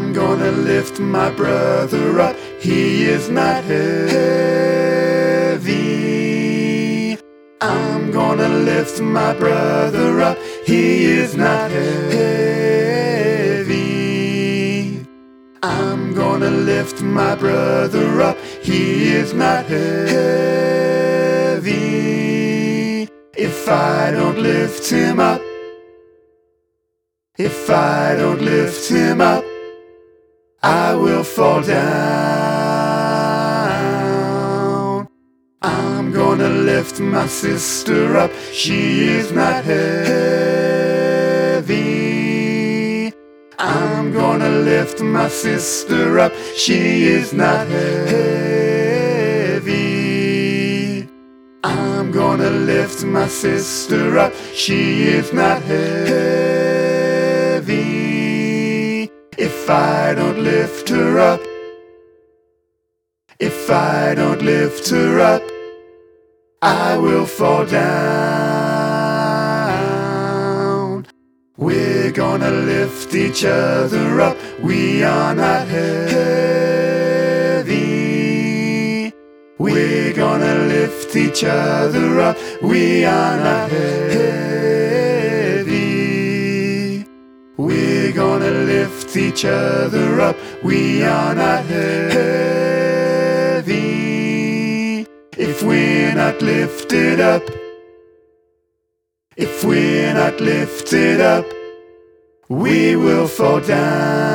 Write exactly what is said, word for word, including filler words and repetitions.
I'm gonna lift my brother up, he is not heavy. I'm gonna lift my brother up, he is not heavy. I'm gonna lift my brother up, he is not heavy. If I don't lift him up, if I don't lift him up, I will fall down. I'm gonna lift my sister up, she is not heavy. I'm gonna lift my sister up, she is not heavy. I'm gonna lift my sister up, she is not heavy. If I don't lift her up, if I don't lift her up, I will fall down. We're gonna lift each other up, we are not heavy. We're gonna lift each other up, we are not heavy. We're gonna lift each other up, we are not heavy. If we're not lifted up, if we're not lifted up, we will fall down.